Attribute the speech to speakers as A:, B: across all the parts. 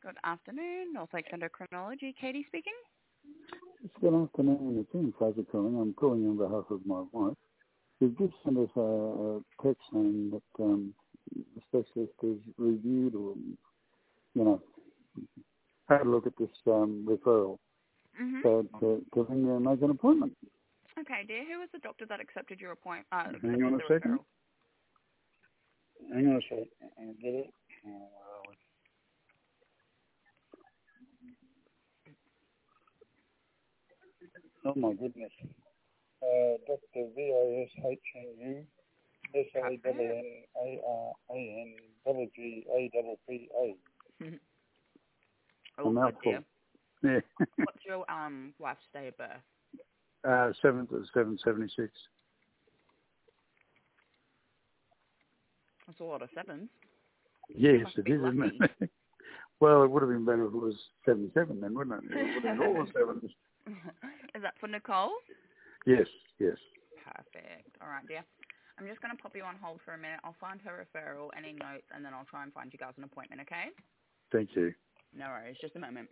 A: Good afternoon, North Lakes Endocrinology. Katie speaking.
B: Good afternoon. It's Ian Fraser calling. I'm calling on behalf of my wife. She's just sent us a text saying that the specialist has reviewed or, had a look at this referral.
A: Mm-hmm.
B: So to ring you and make an appointment.
A: Okay, dear. Who was the doctor that accepted your appointment?
B: Hang on a second. Hang on a second. I'll get it. Oh my goodness. Dr. V-I-S-H-N-U S-A-N-N-A-R-A-N-G-G-A-P-P-A.
A: Oh, good, dear.
B: Yeah.
A: What's your wife's day of birth?
B: 7th of 776.
A: That's a lot of sevens.
B: Yes, it is, isn't it? Well, it would have been better if it was 77 then, wouldn't it? It would have been all the sevens.
A: Is that for Nicole?
B: Yes, yes.
A: Perfect. All right, dear. I'm just going to pop you on hold for a minute. I'll find her referral, any notes, and then I'll try and find you guys an appointment, okay?
B: Thank you.
A: No worries. Just a moment.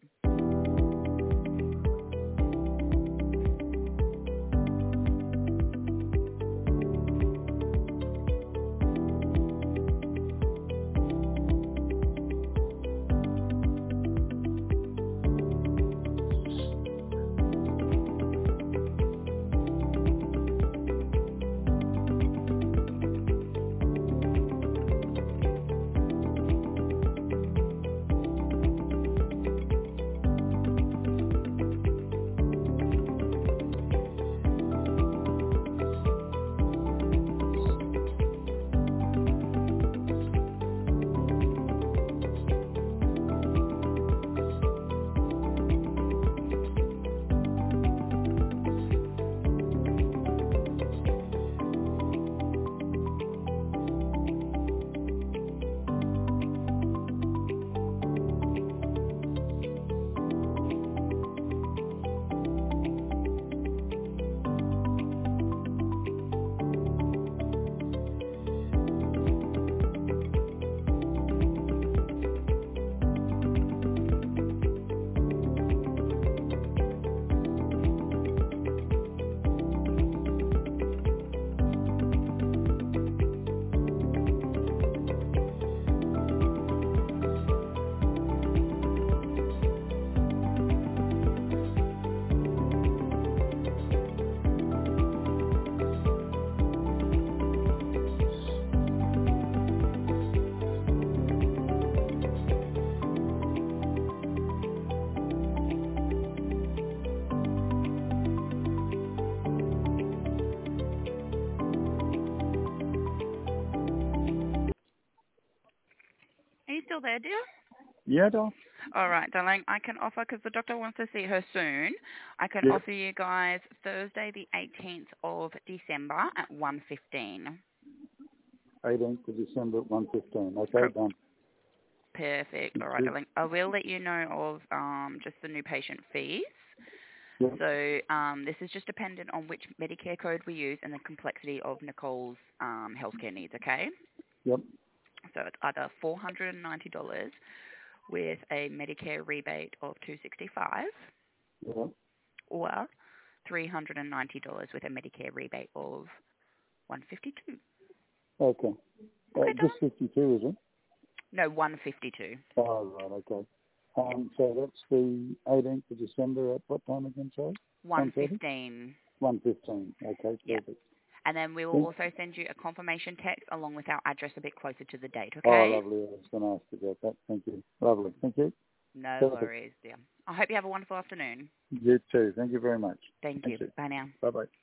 A: Are you still there, dear?
B: Yeah, doll.
A: All right, darling. I can offer, because the doctor wants to see her soon, I can offer you guys Thursday the 18th of December at 1:15.
B: 18th of December at 1:15. Okay, done.
A: Perfect. All right, darling. I will let you know of just the new patient fees.
B: Yep.
A: So this is just dependent on which Medicare code we use and the complexity of Nicole's healthcare needs, okay?
B: Yep.
A: So it's either $490 with a Medicare rebate of $265
B: Yep.
A: or $390 with a Medicare rebate of $152.
B: Okay. Just 52, is it?
A: No, $152.
B: Oh, right, okay. So that's the 18th of December at what time again, sorry?
A: 1:15.
B: 1:15, okay, perfect.
A: Yep. And then we will also send you a confirmation text along with our address a bit closer to the date,
B: Oh,
A: okay?
B: lovely. I was going to ask you about that. Thank you. Lovely. Thank you.
A: No
B: Perfect.
A: worries, dear. I hope you have a wonderful afternoon.
B: You too. Thank you very much.
A: Thank you. Bye now.
B: Bye-bye.